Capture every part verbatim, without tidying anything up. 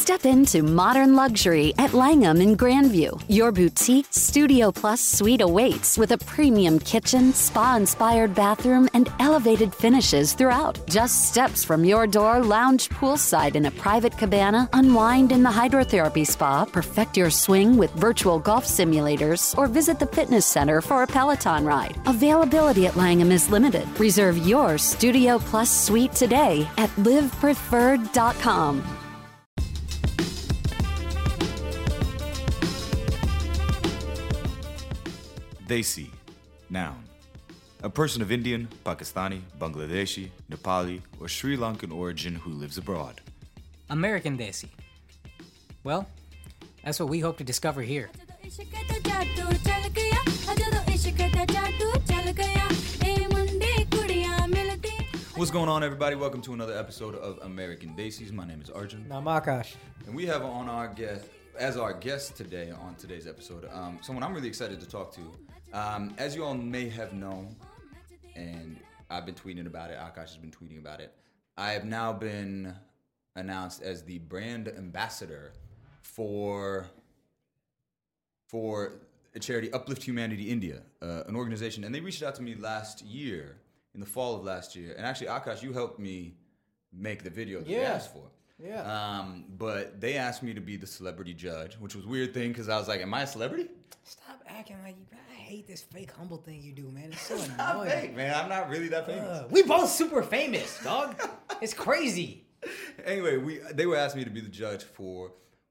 Step into modern luxury at Langham in Grandview. Your boutique Studio Plus suite awaits with a premium kitchen, spa-inspired bathroom, and elevated finishes throughout. Just steps from your door, lounge poolside in a private cabana, unwind in the hydrotherapy spa, perfect your swing with virtual golf simulators, or visit the fitness center for a Peloton ride. Availability at Langham is limited. Reserve your Studio Plus suite today at live preferred dot com. Desi, noun. A person of Indian, Pakistani, Bangladeshi, Nepali, or Sri Lankan origin who lives abroad. American Desi. Well, that's what we hope to discover here. What's going on, everybody? Welcome to another episode of American Desis. My name is Arjun. I'm Akash. And we have on our guest, as our guest today on today's episode, um, someone I'm really excited to talk to. Um, as you all may have known, and I've been tweeting about it, Akash has been tweeting about it, I have now been announced as the brand ambassador for for a charity, Uplift Humanity India, uh, an organization, and they reached out to me last year, in the fall of last year, and actually, Akash, you helped me make the video that yeah. they asked for. Yeah. Um, but they asked me to be the celebrity judge, which was a weird thing because I was like, am I a celebrity? Stop acting like you. I hate this fake humble thing you do, man. It's so It's annoying. not fake, man. I'm not really that famous. Uh, we both super famous, dog. It's crazy. Anyway, we they were asking me to be the judge for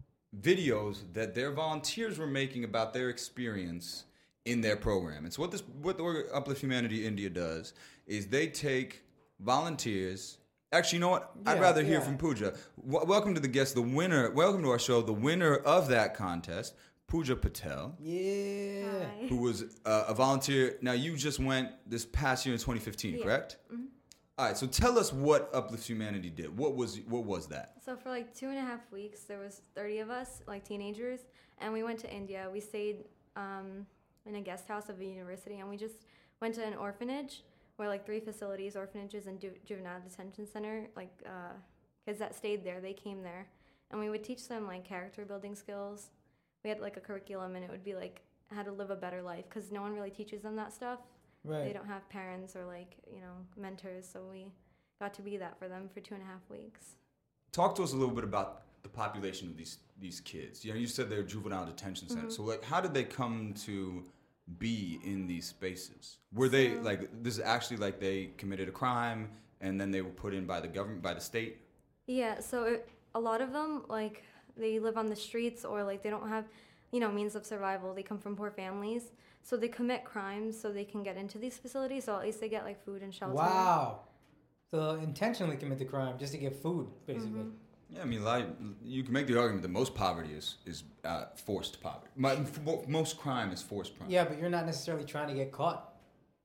videos that their volunteers were making about their experience in their program. And so what this what the Uplift Humanity India does is they take volunteers. Actually, you know what? I'd Yeah, rather hear yeah. from Pooja. W- welcome to the guest, the winner. Welcome to our show, the winner of that contest, Pooja Patel, Yeah. Hi. who was uh, a volunteer. Now, you just went this past year in twenty fifteen, Yeah. correct? Mhm. All right. So tell us what Uplift Humanity did. What was what was that? So for like two and a half weeks, there was thirty of us, like teenagers, and we went to India. We stayed um, in a guest house of a university, and we just went to an orphanage, where like three facilities, orphanages and ju- juvenile detention center, like uh, kids that stayed there, they came there, and we would teach them like character building skills. We had like a curriculum, and it would be like how to live a better life, because no one really teaches them that stuff. Right. They don't have parents or like, you know, mentors, so we got to be that for them for two and a half weeks. Talk to us a little bit about the population of these these kids. You know, you said they're juvenile detention centers. Mm-hmm. So, like, how did they come to be in these spaces? Were they So- like this is actually like they committed a crime and then they were put in by the government, by the state? Yeah, so it, a lot of them, like, they live on the streets or, like, they don't have, you know, means of survival. They come from poor families. So they commit crimes so they can get into these facilities. So at least they get, like, food and shelter. Wow. So intentionally commit the crime just to get food, basically. Mm-hmm. Yeah, I mean, like, you can make the argument that most poverty is is uh, forced poverty. My, f- most crime is forced crime. Yeah, but you're not necessarily trying to get caught.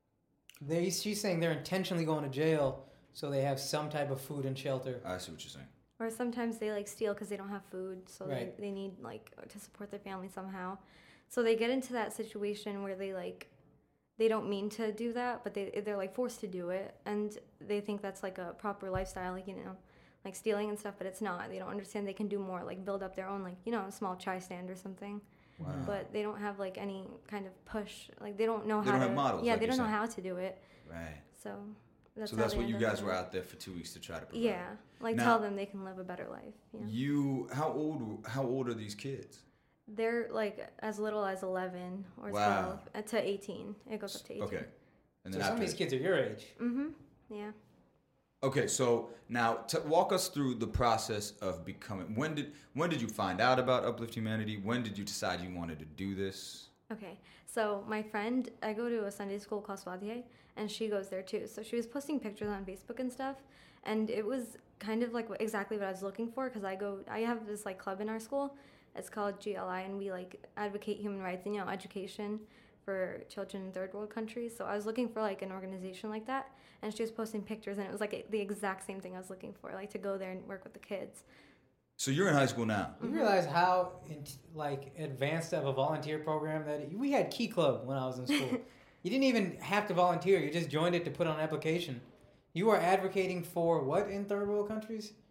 They, she's saying they're intentionally going to jail so they have some type of food and shelter. I see what you're saying. Or sometimes they, like, steal because they don't have food. So Right. they, they need, like, to support their family somehow. So they get into that situation where they, like, they don't mean to do that, but they, they're, like, forced to do it. And they think that's, like, a proper lifestyle, like, you know, like stealing and stuff, but it's not. They don't understand they can do more, like build up their own, like, you know, a small chai stand or something. Wow. But they don't have, like, any kind of push. Like, they don't know They how don't to... have models, Yeah, like they you're don't know saying. how to do it. Right. So that's So how that's they what you end up guys doing were it. out there for two weeks to try to provide. Yeah. Like, Now- tell them they can live a better life. You know? You, how old? How old are these kids? They're, like, as little as eleven or Wow. twelve uh, to eighteen. It goes up to eighteen. Okay. And So then some of after- these kids are your age. Mm-hmm. Yeah. Okay, so now t- walk us through the process of becoming. When did when did you find out about Uplift Humanity? When did you decide you wanted to do this? Okay, so my friend, I go to a Sunday school called Swadhyay, and she goes there too. So she was posting pictures on Facebook and stuff, and it was kind of like what, exactly what I was looking for, because I go, I have this like club in our school. It's called G L I, and we like advocate human rights and, you know, education for children in third world countries. So I was looking for like an organization like that, and she was posting pictures, and it was like the exact same thing I was looking for, like to go there and work with the kids. So you're in high school now. You realize how in, like advanced of a volunteer program that we had Key Club when I was in school. You didn't even have to volunteer; you just joined it to put on an application. You are advocating for what in third world countries?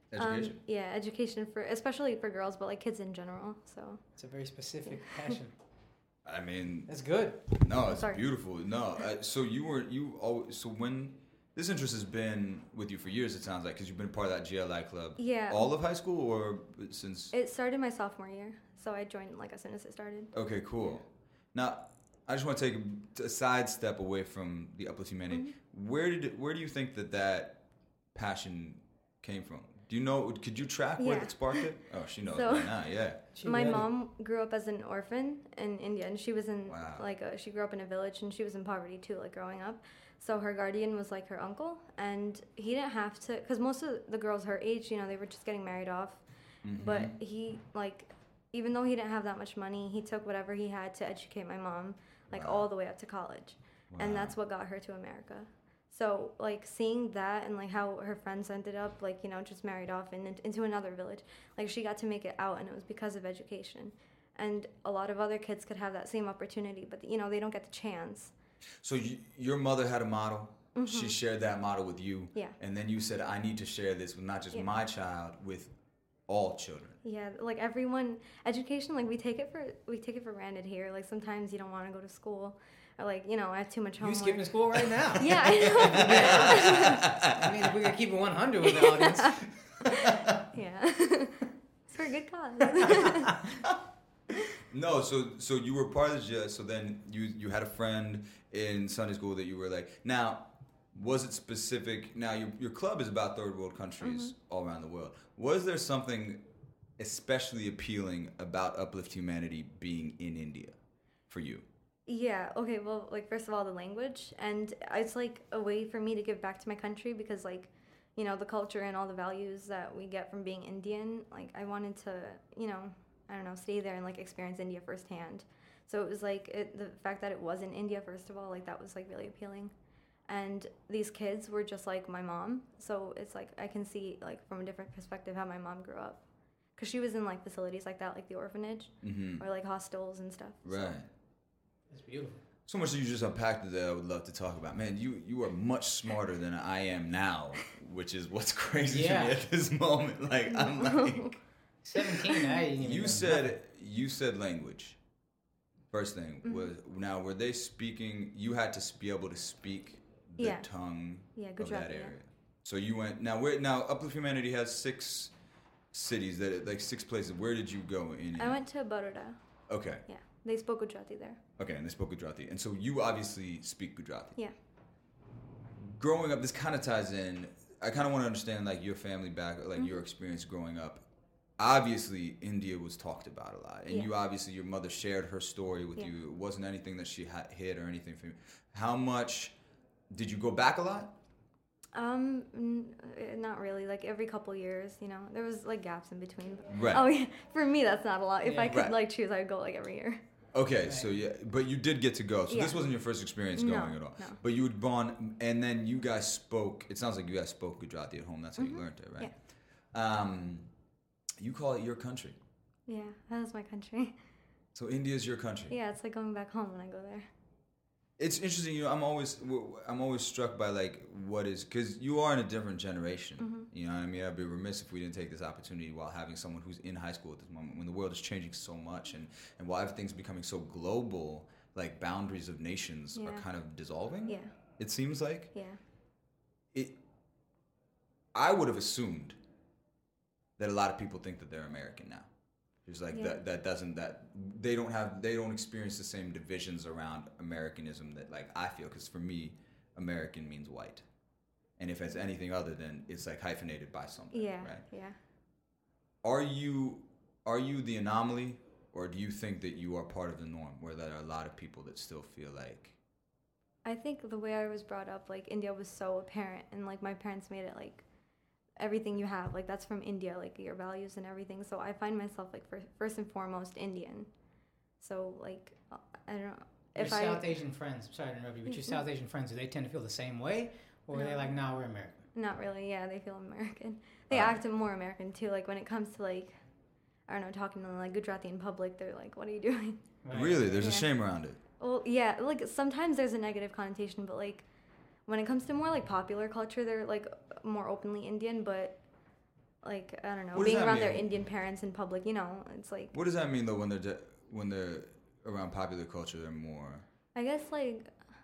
Education. Um, yeah, education for especially for girls, but like kids in general. So It's a very specific passion. I mean, That's good. no, it's Sorry. beautiful. No, uh, so you were you always so when this interest has been with you for years, it sounds like, because you've been part of that G L I club. Yeah. All of high school or since? it started my sophomore year, so I joined like as soon as it started. Okay, cool. Now, I just want to take a, a side step away from the Uplift Humanity. Mm-hmm. Where did it, where do you think that that passion came from? Do you know? Could you track where Yeah. it sparked it? Oh, she knows So- right now. Yeah. She My ready. mom grew up as an orphan in India, and she was in Wow. like a, she grew up in a village, and she was in poverty too, like growing up. So her guardian was like her uncle, and he didn't have to, because most of the girls her age, you know, they were just getting married off. Mm-hmm. But he like, even though he didn't have that much money, he took whatever he had to educate my mom, like Wow. all the way up to college, and Wow. that's what got her to America. So like seeing that and like how her friends ended up like you know just married off and in, into another village, like she got to make it out, and it was because of education. And a lot of other kids could have that same opportunity, but you know they don't get the chance. So you, your mother had a model. She shared that model with you. Mm-hmm. Yeah. And then you said, I need to share this with not just Yeah. my child, with all children. Yeah, like everyone, education, like we take it for we take it for granted here. Like sometimes you don't want to go to school, or like you know I have too much You homework. skipping school right now. Yeah, I know. I mean, if we're gonna keep it one hundred with the audience. Yeah, it's for a good cause. No, so so you were part of the G I. So then you you had a friend in Sunday school that you were like. Now, was it specific? Now your your club is about third world countries Mm-hmm. all around the world. Was there something especially appealing about Uplift Humanity being in India for you? Yeah, okay, well, like, first of all, the language, and it's, like, a way for me to give back to my country because, like, you know, the culture and all the values that we get from being Indian, like, I wanted to, you know, I don't know, stay there and, like, experience India firsthand. So it was, like, it, the fact that it was in India, first of all, like, that was, like, really appealing. And these kids were just like my mom, so it's, like, I can see, like, from a different perspective how my mom grew up. Because she was in, like, facilities like that, like the orphanage, Mm-hmm. or, like, hostels and stuff. so- Right. That's beautiful. So much that you just unpacked that I would love to talk about. Man, you you are much smarter than I am now, which is what's crazy to Yeah. me at this moment. Like I'm like, seventeen, I didn't even you know said you said language. First thing Mm-hmm. was now were they speaking? You had to be able to speak the Yeah. tongue Yeah, of Gujarati, that yeah. area. So you went now. Where now? Uplift Humanity has six cities that like six places. Where did you go in? I went to Baroda. Okay. Yeah, they spoke Gujarati there. Okay, and they spoke Gujarati, and so you obviously speak Gujarati. Yeah. Growing up, this kind of ties in. I kind of want to understand like your family back, like Mm-hmm. your experience growing up. Obviously, India was talked about a lot, and Yeah. you obviously your mother shared her story with Yeah. you. It wasn't anything that she had hid or anything from you. How much did you go back a lot? Um, n- uh, not really. Like every couple years, you know, there was like gaps in between. Right. Oh yeah, for me that's not a lot. If I Yeah. could Right. like choose, I'd go like every year. Okay, Right. so yeah, but you did get to go. So Yeah. this wasn't your first experience No, going at all. no. But you had gone, and then you guys spoke. It sounds like you guys spoke Gujarati at home. That's how Mm-hmm. you learned it, right? Um, you call it your country. Yeah, that is my country. So India is your country. Yeah, it's like going back home when I go there. It's interesting, you know. I'm always, I'm always struck by like what is, because you are in a different generation. Mm-hmm. You know what I mean? I'd be remiss if we didn't take this opportunity while having someone who's in high school at this moment, when the world is changing so much, and and while everything's becoming so global, like boundaries of nations are Yeah. kind of dissolving. Yeah, It seems like yeah, it. I would have assumed that a lot of people think that they're American now. There's like Yeah. that that doesn't that they don't have they don't experience the same divisions around Americanism that like I feel, because for me American means white, and if it's anything other than it's like hyphenated by something. yeah, Right. yeah. Are you are you the anomaly, or do you think that you are part of the norm, where there are a lot of people that still feel like I think the way I was brought up, like India was so apparent, and like my parents made it like everything you have, like that's from India, like your values and everything. So I find myself like first, first and foremost Indian. So like uh, I don't know Your if I South Asian friends, I'm sorry to interrupt you, but your Mhm. South Asian friends, do they tend to feel the same way? Or are they No. like, nah, we're American? not really, yeah, they feel American. They Uh. act more American too. Like when it comes to like I don't know talking to like Gujarati in public, they're like, "What are you doing?" Right. really there's a Yeah. shame around it? Well, yeah, like sometimes there's a negative connotation, but like when it comes to more like popular culture, they're like more openly Indian, but like I don't know, What does being that around their mean? Indian parents in public. You know, it's like What does that mean though when they're de- when they're around popular culture? They're more. I guess like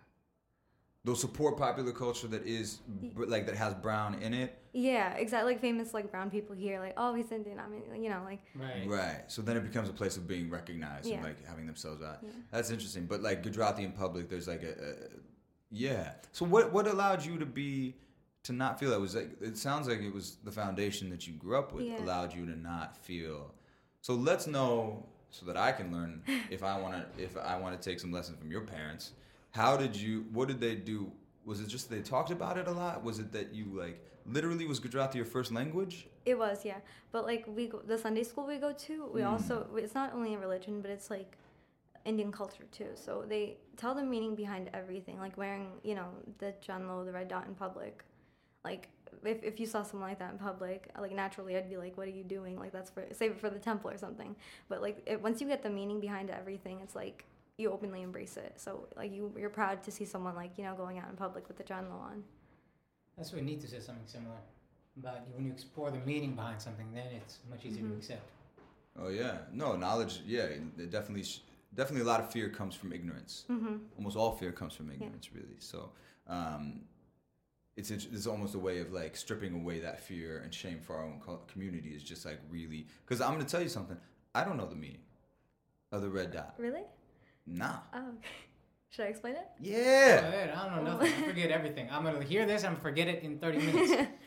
They'll support popular culture that is br- like that has brown in it. yeah, exactly like famous like brown people here, like oh he's Indian. I mean, you know, like Right. Right. So then it becomes a place of being recognized Yeah. and like having themselves out. Yeah. That's interesting. But like Gujarati in public, there's like a, a yeah. So what what allowed you to be to not feel that was like it sounds like it was the foundation that you grew up with Yeah. allowed you to not feel. So let's know so that I can learn if I want to if I want to take some lessons from your parents. How did you what did they do? Was it just they talked about it a lot? Was it that you like literally was Gujarati your first language? it was yeah. But like we go, the Sunday school we go to, we Mm. also it's not only a religion, but it's like Indian culture too. So they tell the meaning behind everything, like wearing you know the janlo, the red dot in public. Like if, if you saw someone like that in public, like naturally I'd be like, what are you doing? Like that's for save it for the temple or something. But like it, once you get the meaning behind everything, it's like you openly embrace it. So like you you're proud to see someone like you know going out in public with the janlo on. That's what Nita said something similar. About when you explore the meaning behind something, then it's much easier Mhm. to accept. Oh yeah, no knowledge. Yeah, it definitely, sh- definitely a lot of fear comes from ignorance. Mm-hmm. Almost all fear comes from ignorance, really. So, um, it's int- it's almost a way of like stripping away that fear and shame for our own co- community. Is just like really because I'm gonna tell you something. I don't know the meaning of the red dot. Really? Nah. Oh, okay. Should I explain it? Go Yeah. ahead, I don't know nothing. I forget everything. I'm gonna hear this and forget it in thirty minutes.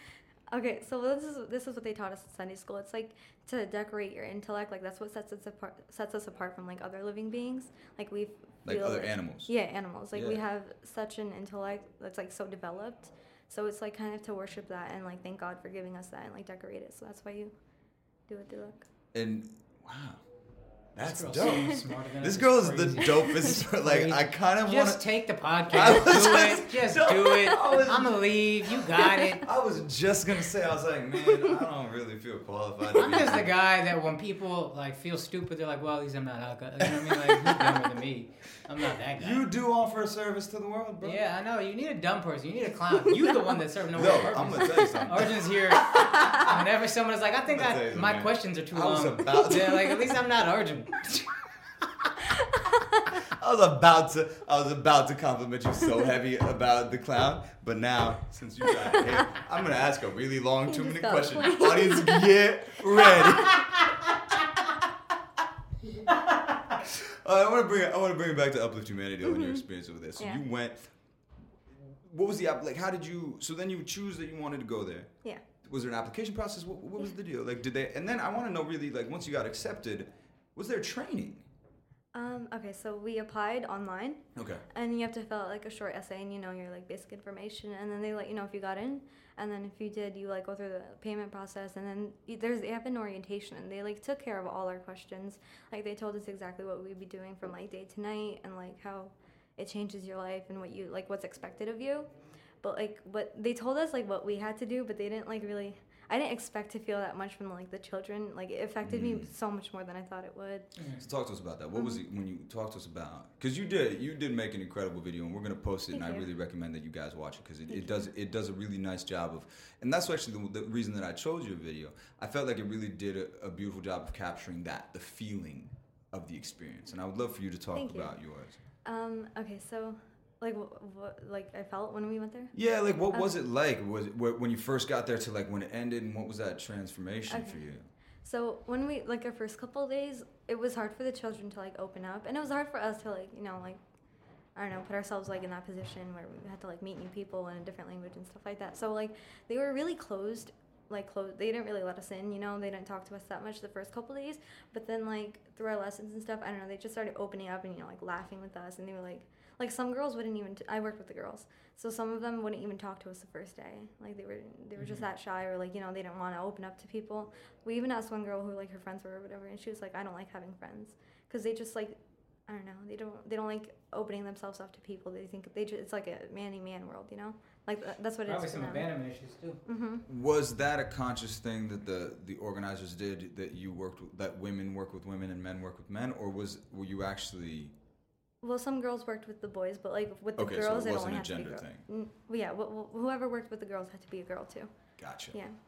Okay, so this is this is what they taught us in Sunday school. It's like to decorate your intellect. Like that's what sets us apart sets us apart from like other living beings. Like we Like feel other animals. Yeah, animals. Like we Yeah. have such an intellect that's like so developed. So it's like kind of to worship that and like thank God for giving us that and like decorate it. So that's why you do what they look. And wow, that's This girl's dope. so smarter than This us. girl It's is the crazy. dopest. Like I kind of want Just to. take the I podcast. was Do just- it. Just no, do it. I was- I'm gonna leave. You got it. I was just gonna say, I was like, man, I don't really feel qualified. To I'm be just the here. guy that when people like feel stupid, they're like, "Well, at least I'm not alcoholic." You know what I mean? Like, who's dumber than me? I'm not that guy. You do offer a service to the world, bro. Yeah, I know. You need a dumb person. You need a clown. You the one that's serving the No, world purpose. I'm gonna tell you something. Arjun's here. Whenever someone is like, "I think I'm gonna tell I, you my something, man. questions are too I was long," about to- they're like, "At least I'm not Arjun." I was about to, I was about to compliment you so heavy about the clown, but now since you got here, I'm gonna ask a really long two minute Stop question. playing. Audience, get ready. Uh, I want to bring, I want to bring it back to Uplift Humanity and your experience with this. So Yeah. you went. What was the app like? How did you? So then you choose that you wanted to go there. Yeah. Was there an application process? What, what was the deal? Like, did they? And then I want to know really, like, once you got accepted, was there training? Um, okay, so we applied online. Okay. And you have to fill out like a short essay and you know your like basic information, and then they let you know if you got in, and then if you did, you like go through the payment process, and then you- there's they have an orientation, and they like took care of all our questions. Like they told us exactly what we'd be doing from like day to night, and like how it changes your life and what you like what's expected of you. But like what they told us like what we had to do, but they didn't like really. I didn't expect to feel that much from like the children. Like it affected me Mm. so much more than I thought it would. So talk to us about that. What was it when you talked to us about? Because you did, you did make an incredible video, and we're gonna post it. Thank and I you. really recommend that you guys watch it because it, Thank it does it does a really nice job of. And that's actually the, the reason that I chose your video. I felt like it really did a, a beautiful job of capturing that, the feeling of the experience. And I would love for you to talk Thank you. about yours. Um, okay, so like what, what like I felt when we went there. Yeah, like what Um, was it like? Was it wh- when you first got there to like when it ended, and what was that transformation Okay. for you? So when we like our first couple of days, it was hard for the children to like open up, and it was hard for us to like you know like I don't know put ourselves like in that position where we had to like meet new people in a different language and stuff like that. So like they were really closed, like closed. They didn't really let us in, you know. They didn't talk to us that much the first couple of days, but then like through our lessons and stuff, I don't know. They just started opening up and you know like laughing with us, and they were like. Like some girls wouldn't even. T- I worked with the girls, so some of them wouldn't even talk to us the first day. Like they were, they were just that shy, or like you know they didn't want to open up to people. We even asked one girl who like her friends were or whatever, and she was like, "I don't like having friends," because they just like, I don't know, they don't, they don't like opening themselves up to people. They think they just, it's like a man man world, you know. Like th- that's what it Probably is for some them. abandonment issues too. Mm-hmm. Was that a conscious thing that the the organizers did, that you worked with, that women work with women and men work with men, or was were you actually? Well, some girls worked with the boys, but like with the Okay, so girls, it it, wasn't only a had to be gender girl. thing. N- well, yeah, wh- wh- whoever worked with the girls had to be a girl too. Gotcha. Yeah.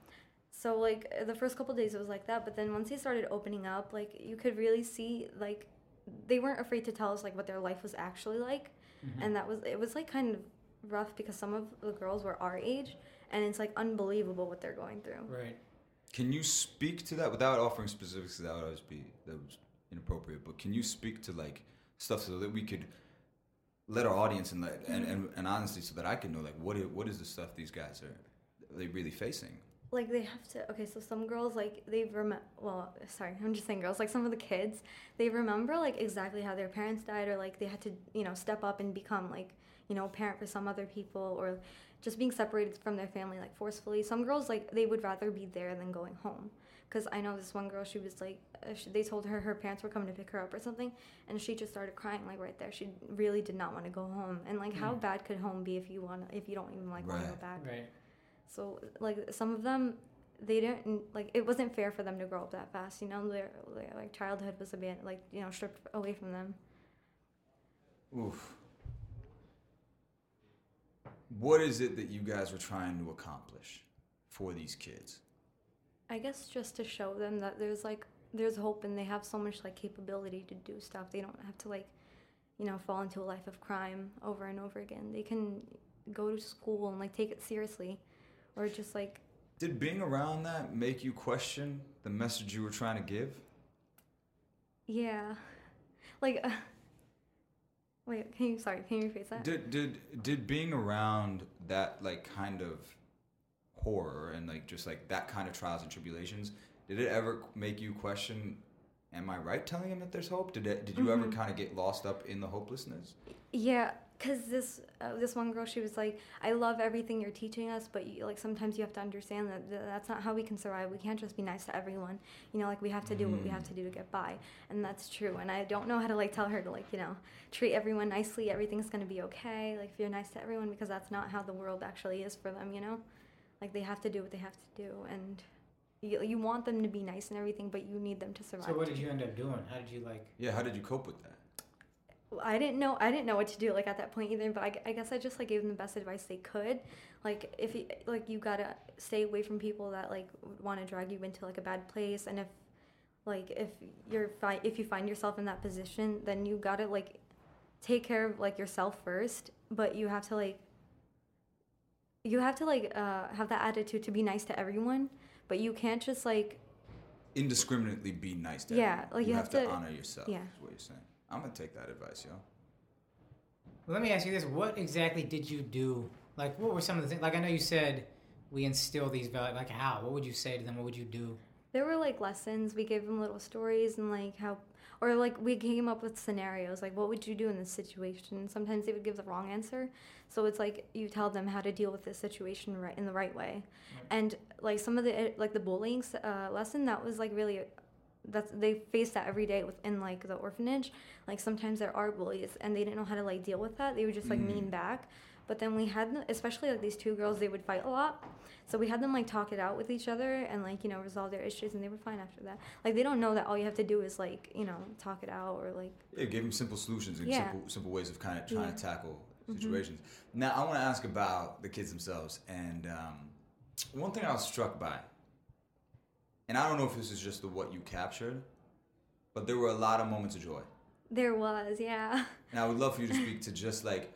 So like the first couple days it was like that, but then once they started opening up, like you could really see like they weren't afraid to tell us like what their life was actually like, mm-hmm. and that was it was like kind of rough because some of the girls were our age, and it's like unbelievable what they're going through. Right. Can you speak to that without offering specifics? That would always be that was inappropriate. But can you speak to like stuff so that we could let our audience and like and, and, and honestly, so that I can know like what is, what is the stuff these guys are are they really facing? Like they have to, okay, so some girls, like, they remember, well, sorry, I'm just saying girls, like some of the kids, they remember, like, exactly how their parents died, or, like, they had to, you know, step up and become, like, you know, a parent for some other people, or just being separated from their family, like, forcefully. Some girls, like, they would rather be there than going home. Because I know this one girl, she was, like, uh, she, they told her her parents were coming to pick her up or something, and she just started crying, like, right there. She really did not want to go home. And, like, mm. how bad could home be if you want if you don't even, like, right. want to go back? Right. So, like, some of them, they didn't, like, it wasn't fair for them to grow up that fast, you know? Their, their like, childhood was, abandoned, like, you know, stripped away from them. Oof. What is it that you guys were trying to accomplish for these kids? I guess just to show them that there's, like, there's hope and they have so much, like, capability to do stuff. They don't have to, like, you know, fall into a life of crime over and over again. They can go to school and, like, take it seriously. Or just like... Did being around that make you question the message you were trying to give? Yeah. Like, uh, wait, can you, sorry, can you rephrase that? Did, did, did being around that, like, kind of horror and, like, just, like, that kind of trials and tribulations, did it ever make you question, am I right telling him that there's hope? Did it, did you mm-hmm. ever kind of get lost up in the hopelessness? Yeah. Because this uh, this one girl, she was like, I love everything you're teaching us, but you, like sometimes you have to understand that th- that's not how we can survive. We can't just be nice to everyone. You know, like we have to do mm. what we have to do to get by. And that's true. And I don't know how to like tell her to like, you know, treat everyone nicely. Everything's going to be okay. Like if you're nice to everyone, because that's not how the world actually is for them, you know? Like they have to do what they have to do. And you, you want them to be nice and everything, but you need them to survive. So what did too. you end up doing? How did you like... Yeah, how did you cope with that? I didn't know I didn't know what to do like at that point either, but I, I guess I just like gave them the best advice they could. Like if you, like you gotta stay away from people that like want to drag you into like a bad place, and if like if you're fi- if you find yourself in that position, then you gotta like take care of like yourself first, but you have to like you have to like uh, have that attitude to be nice to everyone, but you can't just like indiscriminately be nice to yeah, everyone. like you, you have, have to, to honor yourself. Yeah, is what you're saying. I'm gonna take that advice, yo. Well, let me ask you this: what exactly did you do? Like, what were some of the things? Like, I know you said we instill these values. Like, how? What would you say to them? What would you do? There were like lessons. We gave them little stories and like how, or like we came up with scenarios. Like, what would you do in this situation? Sometimes they would give the wrong answer, so it's like you tell them how to deal with this situation right in the right way. Right. And like some of the like the bullying uh, lesson, that was like really. That's they face that every day within like the orphanage. Like sometimes there are bullies and they didn't know how to like deal with that. They would just like mm. mean back. But then we had them, especially like these two girls, they would fight a lot. So we had them like talk it out with each other and like, you know, resolve their issues, and they were fine after that. Like they don't know that all you have to do is like, you know, talk it out or like yeah, give them simple solutions and yeah. simple simple ways of kind of trying yeah. to tackle Mm-hmm. situations. Now I want to ask about the kids themselves, and um, one thing I was struck by, and I don't know if this is just the what you captured, but there were a lot of moments of joy. There was, yeah. And I would love for you to speak to just like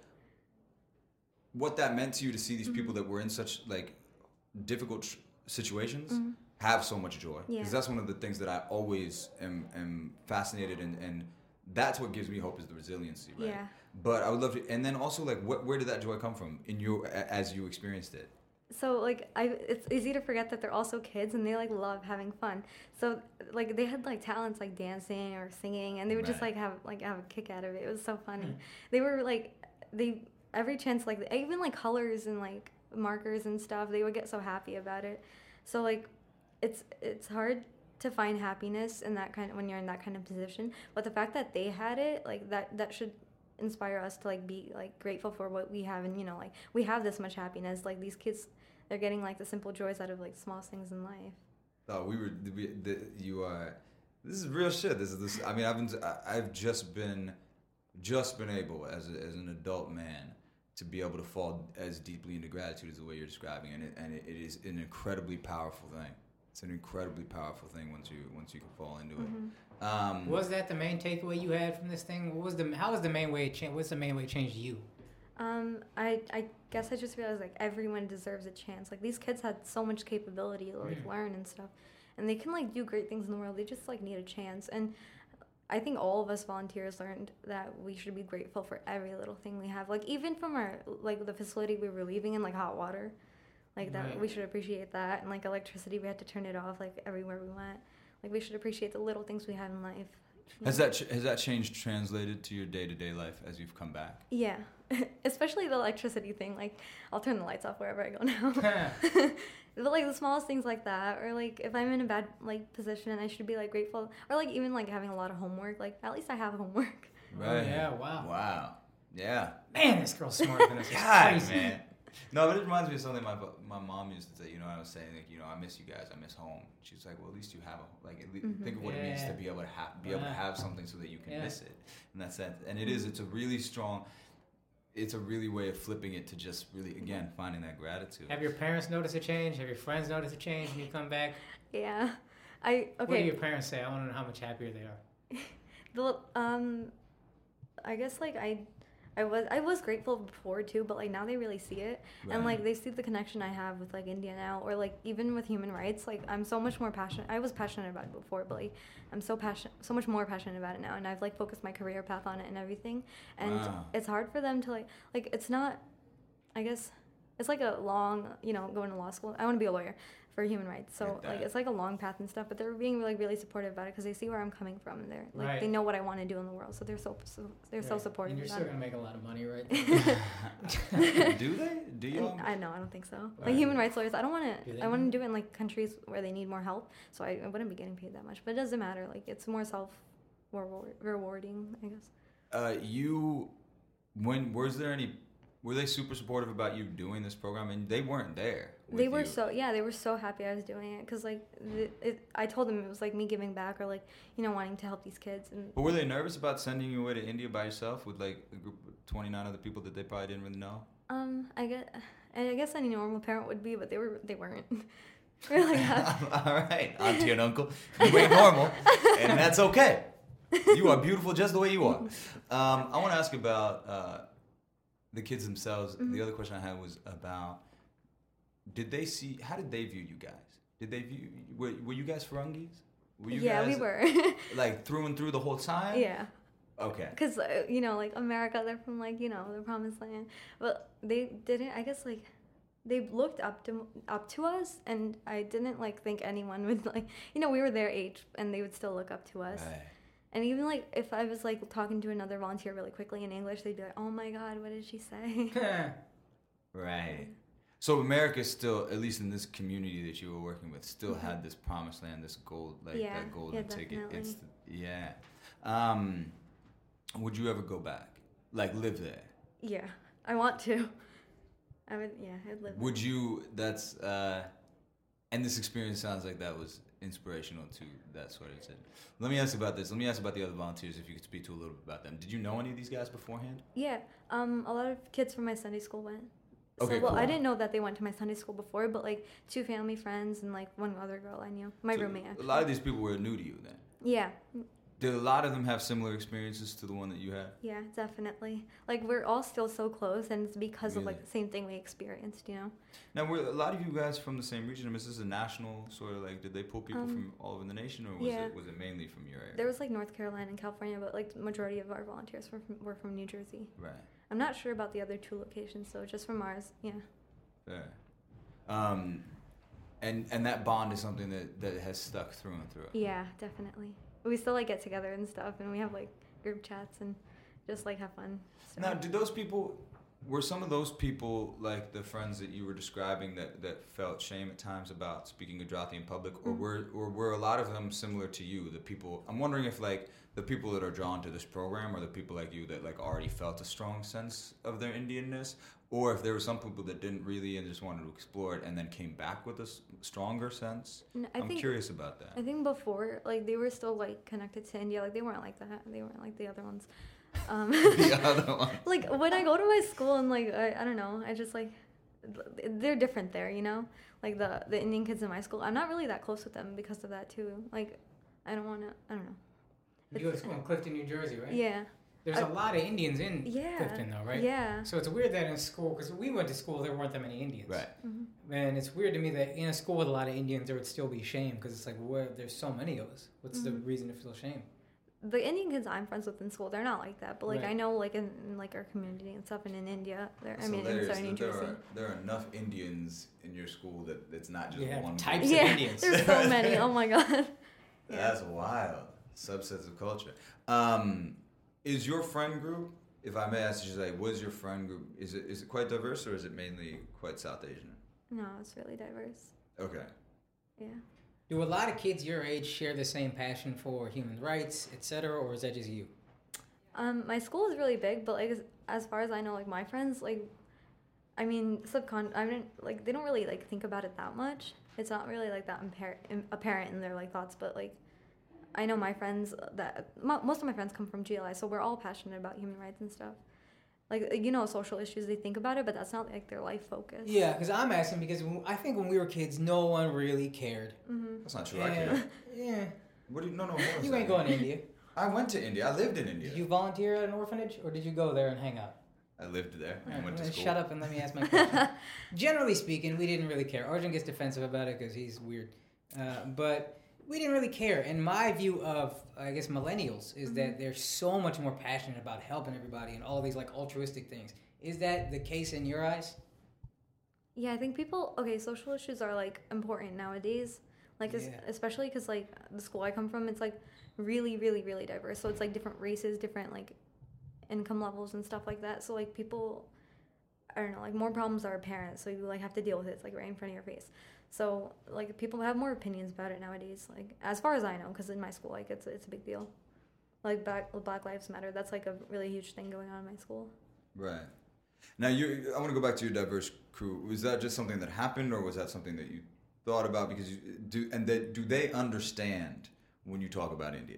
what that meant to you to see these mm-hmm. people that were in such like difficult tr- situations mm-hmm. have so much joy. Because yeah. that's one of the things that I always am, am fascinated in, and that's what gives me hope is the resiliency, right? Yeah. But I would love to, and then also like what, where did that joy come from in your as you experienced it? So like I, it's easy to forget that they're also kids and they like love having fun. So like they had like talents like dancing or singing, and they would right. just like have like have a kick out of it. It was so funny. Mm-hmm. They were like they every chance like even like colors and like markers and stuff. They would get so happy about it. So like it's it's hard to find happiness in that kind of when you're in that kind of position. But the fact that they had it, like that that should inspire us to like be like grateful for what we have, and you know like we have this much happiness. Like these kids, they're getting like the simple joys out of like small things in life. Oh, we were we, the, you are. This is real shit. This is this. I mean, I've been I've just been just been able as a, as an adult man to be able to fall as deeply into gratitude as the way you're describing, and it, and it, it is an incredibly powerful thing. It's an incredibly powerful thing once you once you can fall into Mm-hmm. it. Um, Was that the main takeaway you had from this thing? What was the how was the main way it changed? What's the main way it changed you? Um, I I guess I just realized like everyone deserves a chance. Like these kids had so much capability to like Mm. learn and stuff, and they can like do great things in the world. They just like need a chance. And I think all of us volunteers learned that we should be grateful for every little thing we have. Like even from our like the facility we were leaving in, like hot water, like that Right. we should appreciate that. And like electricity, we had to turn it off like everywhere we went. Like we should appreciate the little things we have in life. has that ch- has that change translated to your day to day life as you've come back? Yeah, especially the electricity thing. Like, I'll turn the lights off wherever I go now. But like the smallest things like that, or like if I'm in a bad like position, I should be like grateful. Or like even like having a lot of homework. Like at least I have homework. Right. yeah, wow. Wow. Yeah. Man, this girl's smarter than us. It's God, crazy. man. No, but it reminds me of something my my mom used to say. You know, I was saying like, you know, I miss you guys. I miss home. She was like, well, at least you have a like. At least, Mhm. think of what it means Yeah. to be able to have be able to Yeah. have something so that you can Yeah. miss it in that sense. And it is. It's a really strong. It's a really way of flipping it to just really again finding that gratitude. Have your parents noticed a change? Have your friends noticed a change when you come back? Yeah, I What do okay. your parents say? I want to know how much happier they are. The um, I guess like I, I was I was grateful before too, but like now they really see it, and Right. like they see the connection I have with like India now, or like even with human rights. Like I'm so much more passionate. I was passionate about it before, but like I'm so passionate, so much more passionate about it now, and I've like focused my career path on it and everything. And Wow. it's hard for them to like like it's not. I guess it's like a long, you know, going to law school. I want to be a lawyer for human rights, so Get like that. it's like a long path and stuff. But they're being like really supportive about it because they see where I'm coming from, and they're like Right. they know what I want to do in the world, so they're so, so they're so Right. supportive. And you're about still it. gonna make a lot of money, right? Do they? Do you? And I know, I don't think so. Right. Like human rights lawyers, I don't want Do to. they I want know? to do it in like countries where they need more help. So I, I wouldn't be getting paid that much, but it doesn't matter. Like it's more self rewarding, I guess. Uh, you, when was there any? Were they super supportive about you doing this program? And they weren't there. They with were you. so yeah, they were so happy I was doing it because like it, it, I told them it was like me giving back or like you know wanting to help these kids and But were they nervous about sending you away to India by yourself with like a group of twenty-nine other people that they probably didn't really know? um I guess I guess any normal parent would be, but they were they weren't. We're like that. All right, auntie and uncle, you ain't normal, and that's okay. You are beautiful just the way you are. Um, I want to ask about uh, the kids themselves. Mm-hmm. The other question I had was about, did they see, how did they view you guys? Did they view, were, were you guys Ferungis? Were you Yeah, guys we were. like through and through the whole time? Yeah. Okay. Because, uh, you know, like America, they're from, like, you know, the promised land. But they didn't, I guess, like, they looked up to up to us, and I didn't, like, think anyone would, like, you know, we were their age, and they would still look up to us. Right. And even, like, if I was, like, talking to another volunteer really quickly in English, they'd be like, oh, my God, what did she say? Right. So America still, at least in this community that you were working with, still Mhm. had this promised land, this gold, like Yeah, that golden yeah, ticket. definitely. It's yeah. Um, would you ever go back, like live there? Yeah, I want to. I would, yeah, I'd live Would you? That's uh, and this experience sounds like that was inspirational to that sort of thing. Let me ask about this. Let me ask about the other volunteers. If you could speak to a little bit about them. Did you know any of these guys beforehand? Yeah, um, a lot of kids from my Sunday school went. Okay, so, well, cool. I didn't know that they went to my Sunday school before, but like two family friends and like one other girl I knew, my So roommate. A Actually. lot of these people were new to you then. Yeah, Did a lot of them have similar experiences to the one that you had? yeah, definitely. Like we're all still so close, and it's because of like Really? the same thing we experienced, you know. Now, were a lot of you guys from the same region? I mean, is this a national sort of like? Did they pull people Um, from all over the nation, or was yeah. it was it mainly from your area? There was like North Carolina and California, but like the majority of our volunteers were from, were from New Jersey. Right. I'm not sure about the other two locations, so just from ours, yeah. Fair. Um, and and that bond is something that, that has stuck through and through. Yeah, definitely. We still like get together and stuff, and we have like group chats and just like have fun. So. Now, did those people? Were some of those people like the friends that you were describing that, that felt shame at times about speaking Gujarati in public, or Mhm. were or were a lot of them similar to you? The people I'm wondering if like the people that are drawn to this program are the people like you that like already felt a strong sense of their Indianness, or if there were some people that didn't really and just wanted to explore it and then came back with a s- stronger sense. N- I I'm think curious about that. I think before, like they were still like connected to India, like they weren't like that. They weren't like the other ones. Um, The other one. like when I go to my school and like I, I don't know, I just like they're different there, you know. Like the the Indian kids in my school, I'm not really that close with them because of that too. Like I don't want to. I don't know. You go to school in Clifton, New Jersey, right? Yeah. There's I- a lot of Indians in Yeah. Clifton, though, right? Yeah. So it's weird that in school, because we went to school, there weren't that many Indians. Right. Mm-hmm. And it's weird to me that in a school with a lot of Indians, there would still be shame, because it's like, where there's so many of us. What's Mm-hmm. the reason to feel shame? The Indian kids I'm friends with in school, they're not like that. But like Right. I know, like in, in like our community and stuff, and in India, there. I So mean, there's- in southern New there, Jersey. are, there are enough Indians in your school that it's not just You have one types group. of Yeah, Indians. there's so many. Oh my god. That's wild. Subsets of culture. Um, is your friend group, if I may ask you, like, what is your friend group? Is it is it quite diverse or is it mainly quite South Asian? No, it's really diverse. Okay. Yeah. Do a lot of kids your age share the same passion for human rights, et cetera, or is that just you? Um, my school is really big, but like as, as far as I know, like my friends, like, I mean, subcon, I mean, like they don't really like think about it that much. It's not really like that impar- im- apparent in their like thoughts, but like, I know my friends that mo- most of my friends come from G L I, so we're all passionate about human rights and stuff. Like you know, social issues, they think about it, but that's not like their life focus. Yeah, because I'm asking because when, I think when we were kids, no one really cared. Mm-hmm. That's not true. I And- care. Yeah. What do you? No, no. Hold on a You ain't second. going to India. I went to India. I lived in India. Did you volunteer at an orphanage, or did you go there and hang out? I lived there and Alright, went to then school. Shut up and let me ask my question. Generally speaking, we didn't really care. Arjun gets defensive about it because he's weird. Uh, but we didn't really care. And my view of, I guess, millennials is that they're so much more passionate about helping everybody and all these like altruistic things. Is that the case in your eyes? Yeah, I think people. Okay, social issues are like important nowadays. Like es- Yeah. especially because like the school I come from, it's like really, really, really diverse. So it's like different races, different like income levels and stuff like that. So like people, I don't know, like more problems are apparent. So you like have to deal with it. It's like right in front of your face. So like people have more opinions about it nowadays. Like as far as I know, because in my school, like it's it's a big deal. Like Black Black Lives Matter. That's like a really huge thing going on in my school. Right. Now, you. I want to go back to your diverse crew. Was that just something that happened, or was that something that you thought about? Because you do, and they, do they understand when you talk about India?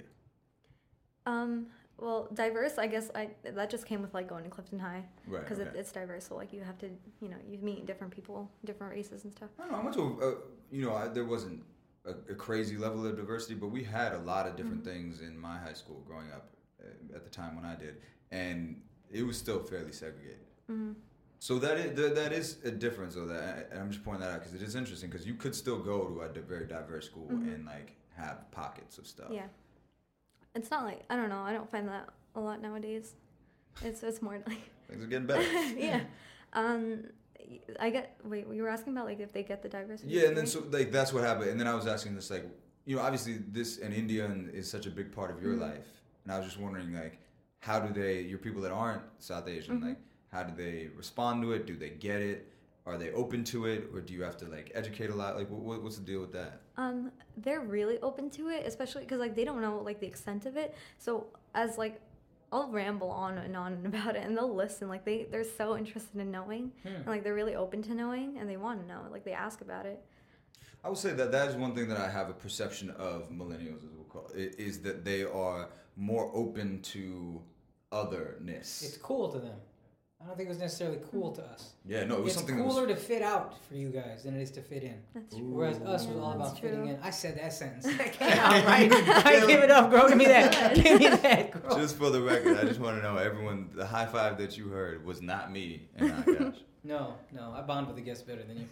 Um. Well, diverse. I guess I that just came with like going to Clifton High. Right. Because okay. it, it's diverse, so like you have to, you know, you meet different people, different races and stuff. I don't know. I went to, a, a, you know, I, there wasn't a, a crazy level of diversity, but we had a lot of different Mm-hmm. things in my high school growing up uh, at the time when I did, and it was still fairly segregated. Mm-hmm. So that is, that, that is a difference, though. That and I'm just pointing that out because it is interesting because you could still go to a di- very diverse school Mm-hmm. and like have pockets of stuff. Yeah, it's not like I don't know. I don't find that a lot nowadays. It's it's more like Things are getting better. yeah. Um, I get. Wait, you were asking about like if they get the diversity. Yeah, and then right? so like that's what happened. And then I was asking this like, you know, obviously this and India and is such a big part of your Mm-hmm. life, and I was just wondering like, how do they, your people that aren't South Asian, Mm-hmm. like, how do they respond to it? Do they get it? Are they open to it, or do you have to like educate a lot? Like, what, what's the deal with that? Um, they're really open to it, especially because like they don't know like the extent of it. So as like I'll ramble on and on about it, and they'll listen. Like they they're so interested in knowing, Hmm. and like they're really open to knowing, and they want to know. Like they ask about it. I would say that that is one thing that I have a perception of millennials, as we'll call it, is that they are more open to otherness. It's cool to them. I don't think it was necessarily cool to us. yeah, no, it was It's something cooler that was. to fit out for you guys than it is to fit in. That's true. Whereas us was all Yeah, about that's fitting true. in. I said that sentence. All right, I give it up, girl. Give me that. Give me that, girl. Just for the record, I just want to know everyone. The high five that you heard was not me and not Josh. No, no, I bond with the guests better than you.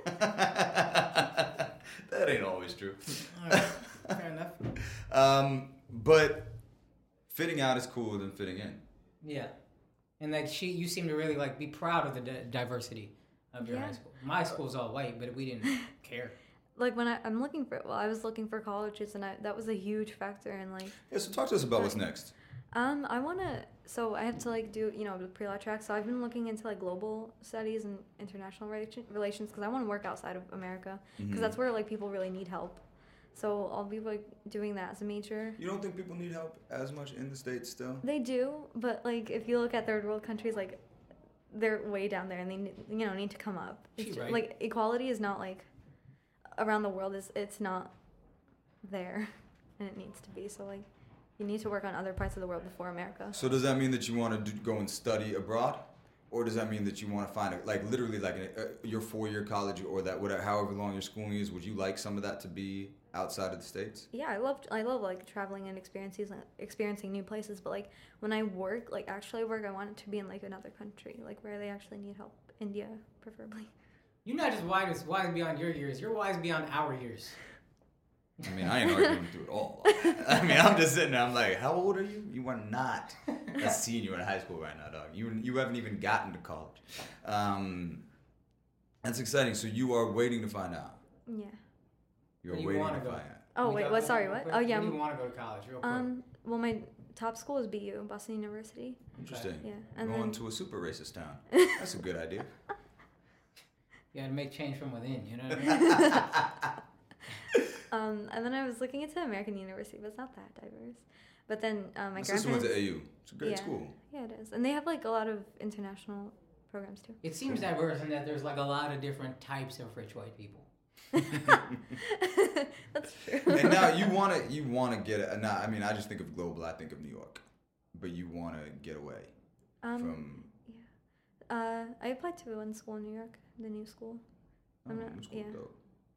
That ain't always true. All right, fair enough. Um, but fitting out is cooler than fitting in. Yeah, and like she, you seem to really like be proud of the di- diversity of your Yeah. high school. My school's all white, but we didn't care. Like when I, I'm looking for, well, I was looking for colleges, and I, that was a huge factor in like, Yeah, so talk to us about what's next. um, I want to, so I have to like do, you know, the pre-law track. So I've been looking into like global studies and international relation, relations because I want to work outside of America because Mhm. that's where like people really need help. So I'll be like doing that as a major. You don't think people need help as much in the States still? They do, but like if you look at third world countries, like they're way down there, and they ne- you know need to come up. It's She ju- right. Like equality is not like around the world is it's not there, and it needs to be. So like you need to work on other parts of the world before America. So does that mean that you want to do, go and study abroad? Or does that mean that you want to find, a, like, literally, like, a, a, your four-year college or that, whatever, however long your schooling is, would you like some of that to be outside of the States? Yeah, I love, I love, like, traveling and experiencing, experiencing new places. But, like, when I work, like, actually work, I want it to be in, like, another country, like, where they actually need help. India, preferably. You're not just wise, wise beyond your years. You're wise beyond our years. I mean, I ain't arguing through it all. I mean, I'm just sitting there. I'm like, how old are you? You are not a senior in high school right now, dog. You you haven't even gotten to college. Um, that's exciting. So you are waiting to find out. Yeah. You're Where you waiting wanna to go? find out. Oh, You wait, got- what? Sorry, real what? quick, Oh, yeah. Where do you I'm- want to go to college, real quick? Um, well, my top school is B U, Boston University. Interesting. Yeah, and Going then- to a super racist town. That's a good idea. You got to make change from within, you know what I mean? Um, and then I was looking into American University, but it's not that diverse. But then um, my My sister went grandparents. to A U. It's a great yeah, school. Yeah, it is, and they have like a lot of international programs too. It seems diverse in that there's like a lot of different types of rich white people. That's true. And now you want to you want to get it. Now, I mean, I just think of global. I think of New York, but you want to get away um, from. yeah. Uh, I applied to one school in New York, the new school. Oh, I'm not- new school, yeah. dope.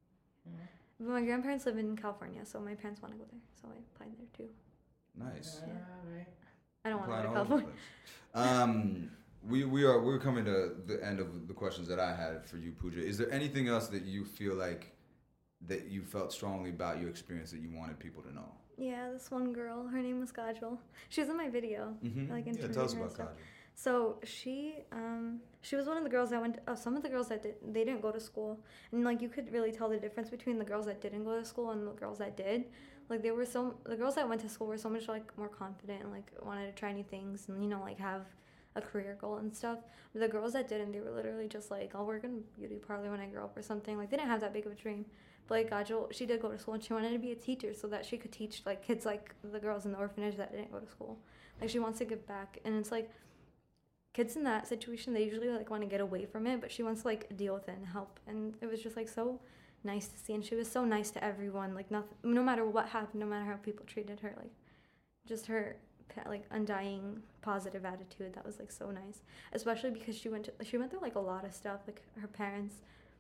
But my grandparents live in California, so my parents want to go there, so I applied there too. Nice. Alright. I don't want to Applying go to all over the California. place. Um, we we are we're coming to the end of the questions that I had for you, Pooja. Is there anything else that you feel like that you felt strongly about your experience that you wanted people to know? Yeah, this one girl, her name was Kajal. She was in my video. Mm-hmm. I, like, Yeah, interviewed tell us her and about stuff. Kajal. So she, um, she was one of the girls that went. Oh, some of the girls that did, they didn't go to school, and like you could really tell the difference between the girls that didn't go to school and the girls that did. Like they were so, the girls that went to school were so much like more confident and like wanted to try new things and you know like have a career goal and stuff. But the girls that didn't, they were literally just like, I'll work in a beauty parlor when I grow up or something. Like they didn't have that big of a dream. But like Kajal, she did go to school and she wanted to be a teacher so that she could teach like kids like the girls in the orphanage that didn't go to school. Like she wants to give back, and it's like. Kids in that situation, they usually like want to get away from it, but she wants to like deal with it and help. And it was just like so nice to see, and she was so nice to everyone. Like nothing, no matter what happened, no matter how people treated her, like just her like undying positive attitude. That was like so nice, especially because she went to, she went through like a lot of stuff. Like her parents,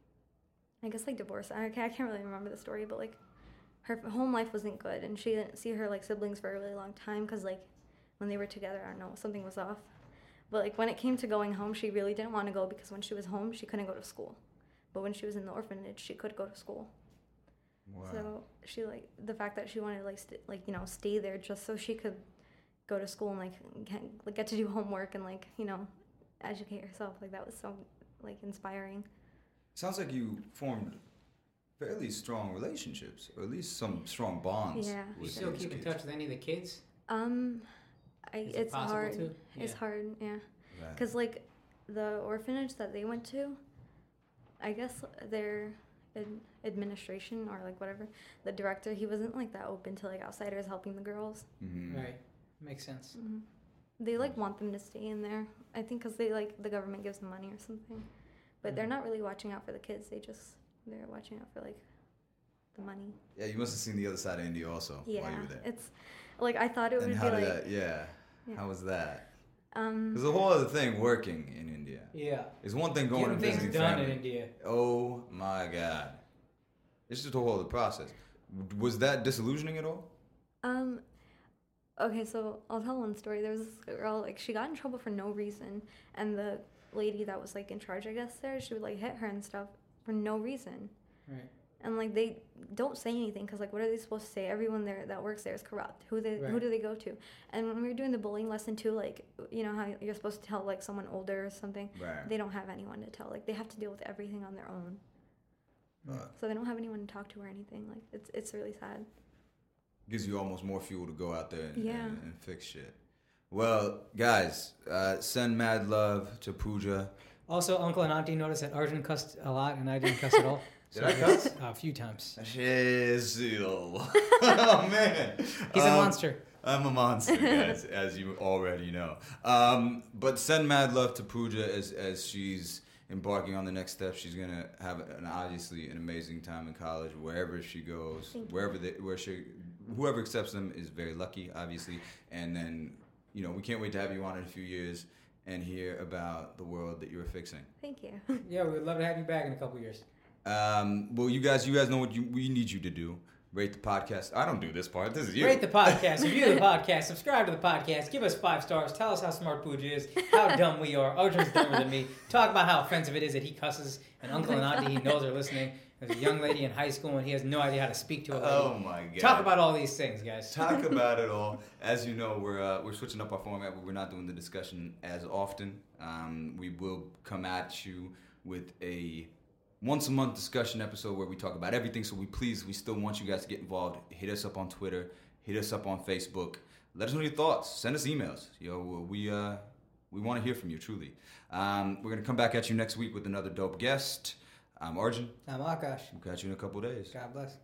I guess like divorce. I can't, I can't really remember the story, but like her home life wasn't good, and she didn't see her like siblings for a really long time because like when they were together, I don't know, something was off. But like when it came to going home, she really didn't want to go because when she was home, she couldn't go to school. But when she was in the orphanage, she could go to school. Wow. So she like the fact that she wanted to like st- like you know stay there just so she could go to school and like get, like get to do homework and like you know educate herself, like that was so like inspiring. Sounds like you formed fairly strong relationships, or at least some strong bonds. Yeah. You with still these keep in kids. touch with any of the kids? Um, I Is it it's possible hard. to? It's Yeah. hard, yeah. Right. Because, like, the orphanage that they went to, I guess their ad- administration or, like, whatever, the director, he wasn't, like, that open to, like, outsiders helping the girls. Mhm. Right. Makes sense. hmm They, like, want them to stay in there. I think because they, like, the government gives them money or something. But they're Mhm. not really watching out for the kids. They just, they're watching out for, like, the money. Yeah, you must have seen the other side of India also Yeah. while you were there. It's, like, I thought it And would how be, did like... that? Yeah. Yeah. How was that? Um, There's a whole other thing working in India. Yeah. It's one thing going Getting and things visiting done family. in India. Oh my God. It's just a whole other process. Was that disillusioning at all? Um, okay, so I'll tell one story. There was this girl, like, she got in trouble for no reason, and the lady that was, like, in charge, I guess, there, she would, like, hit her and stuff for no reason. Right. And, like, they don't say anything, because, like, what are they supposed to say? Everyone there that works there is corrupt. Who they, who Right. do they go to? And when we were doing the bullying lesson, too, like, you know how you're supposed to tell, like, someone older or something? Right. They don't have anyone to tell. Like, they have to deal with everything on their own. Uh, So they don't have anyone to talk to or anything. Like, it's it's really sad. gives you almost more fuel to go out there and, Yeah. and, and fix shit. Well, guys, uh, send mad love to Pooja. Also, Uncle and Auntie noticed that Arjun cussed a lot and I didn't cuss at all. Did I cuss? A few times. Shizzle. Oh, man. He's a Um, monster. I'm a monster, guys, as you already know. Um, but send mad love to Pooja as as she's embarking on the next step. She's gonna have an obviously an amazing time in college, wherever she goes, Thank you. wherever they, where she whoever accepts them is very lucky, obviously. And then, you know, we can't wait to have you on in a few years and hear about the world that you're fixing. Thank you. Yeah, we'd love to have you back in a couple years. Um, well, you guys, you guys know what you, we need you to do. Rate the podcast. I don't do this part. This is you. Rate the podcast. Review the podcast. Subscribe to the podcast. Give us five stars. Tell us how smart Pooja is. How dumb we are. Arjun's dumber than me. Talk about how offensive it is that he cusses an uncle and auntie he knows are listening. There's a young lady in high school and he has no idea how to speak to a lady. Oh my god. Talk about all these things, guys. Talk about it all. As you know, we're uh, we're switching up our format, but we're not doing the discussion as often. Um, we will come at you with a once a month discussion episode where we talk about everything. So we please, we still want you guys to get involved. Hit us up on Twitter. Hit us up on Facebook. Let us know your thoughts. Send us emails. Yo, we uh we want to hear from you truly. Um, we're gonna come back at you next week with another dope guest. I'm Arjun. I'm Akash. We'll catch you in a couple of days. God bless.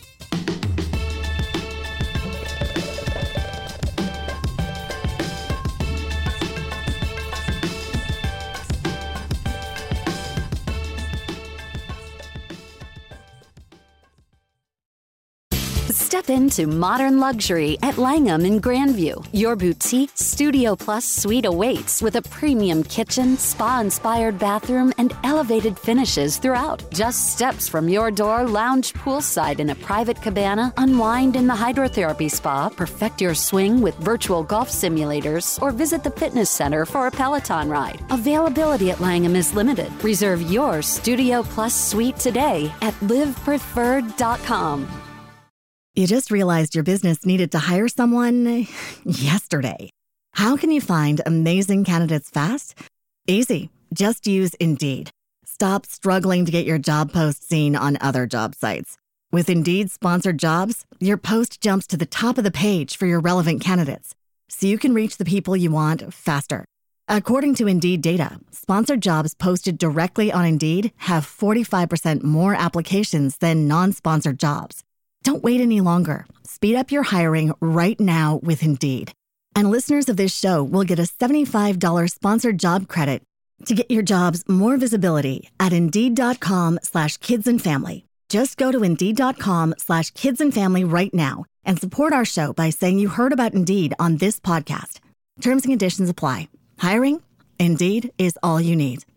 Step into modern luxury at Langham in Grandview. Your boutique Studio Plus suite awaits with a premium kitchen, spa-inspired bathroom, and elevated finishes throughout. Just steps from your door, lounge poolside in a private cabana, unwind in the hydrotherapy spa, perfect your swing with virtual golf simulators, or visit the fitness center for a Peloton ride. Availability at Langham is limited. Reserve your Studio Plus suite today at live preferred dot com. You just realized your business needed to hire someone yesterday. How can you find amazing candidates fast? Easy. Just use Indeed. Stop struggling to get your job post seen on other job sites. With Indeed sponsored jobs, your post jumps to the top of the page for your relevant candidates, so you can reach the people you want faster. According to Indeed data, sponsored jobs posted directly on Indeed have forty-five percent more applications than non-sponsored jobs. Don't wait any longer. Speed up your hiring right now with Indeed. And listeners of this show will get a seventy-five dollars sponsored job credit to get your jobs more visibility at Indeed.com slash kids and family. Just go to Indeed.com slash kids and family right now and support our show by saying you heard about Indeed on this podcast. Terms and conditions apply. Hiring? Indeed is all you need.